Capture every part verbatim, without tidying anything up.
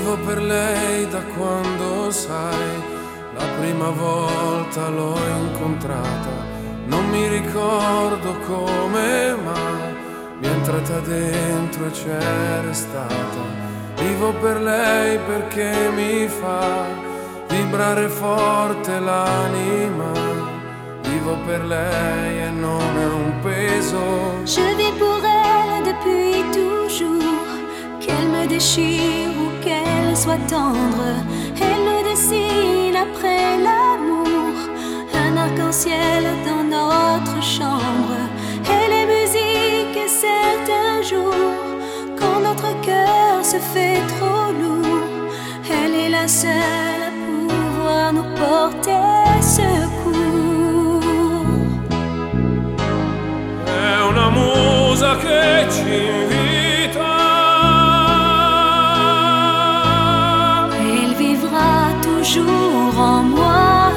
Vivo per lei da quando, sai, la prima volta l'ho incontrata. Non mi ricordo come, ma mi è entrata dentro e c'è restata. Vivo per lei perché mi fa vibrare forte l'anima. Vivo per lei e non è un peso. Je vis pour elle depuis toujours. Qu'elle me déchire ou qu'elle soit tendre, elle me dessine après l'amour un arc-en-ciel dans notre chambre. Elle est musique et certains jours, quand notre cœur se fait trop lourd, elle est la seule à pouvoir nous porter secours. È una musa che ci invita. Elle vivra toujours en moi.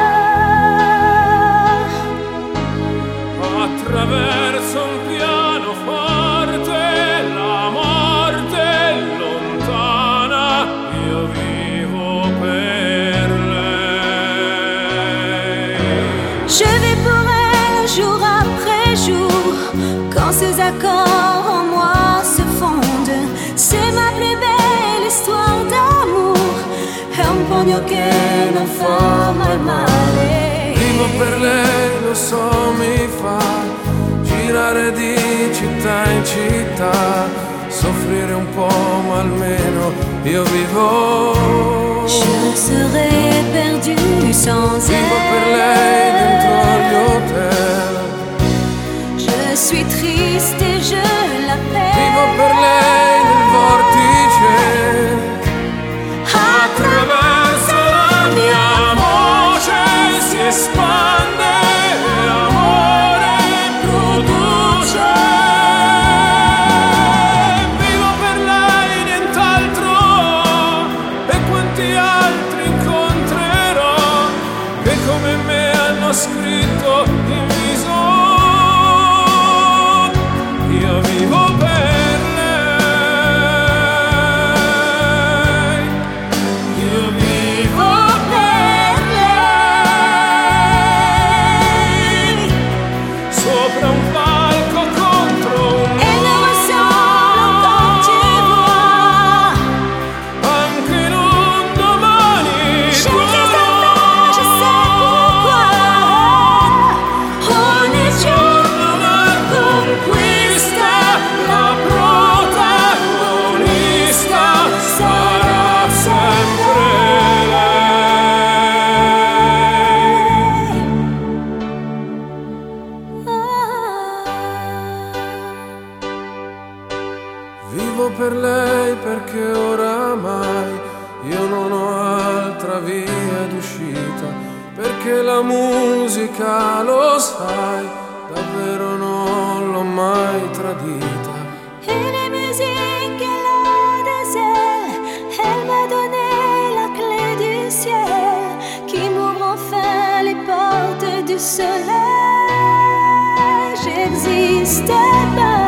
Attraverso un pianoforte la morte è lontana. Io vivo per lei. Je vis pour elle jour après jour. Quand ces accords en moi se fondent, c'est ma plus belle histoire d'amour. È un pugno che non fa mai male. Vivo per lei, lo so, mi fa girare di città in città, soffrire un po', ma almeno io vivo. Je serais perdue sans elle. Vivo per lei dentro agli hotel. Je suis triste et je l'appelle. Vivo per lei nel vortice. Attraverso la mia voce si espande l'amore, produce. Vivo per lei, nient'altro. E quanti altri incontrerò che come me hanno scritto in viso. Io vivo per lei. Io vivo per lei. Sopra un palco contro un Elle me ressemble quand tu vois. anche in un domani J'ai tuo. des affaires, je sais pourquoi. Ogni giorno una Conquista, la protagonista sarà sempre lei. Vivo per lei perché oramai io non ho altra via d'uscita, perché la musica, lo sai, davvero non l'ho mai tradita. Et les musiques, elle a des ailes. Elle m'a donné la clé du ciel qui m'ouvre enfin les portes du soleil. J'existe pas.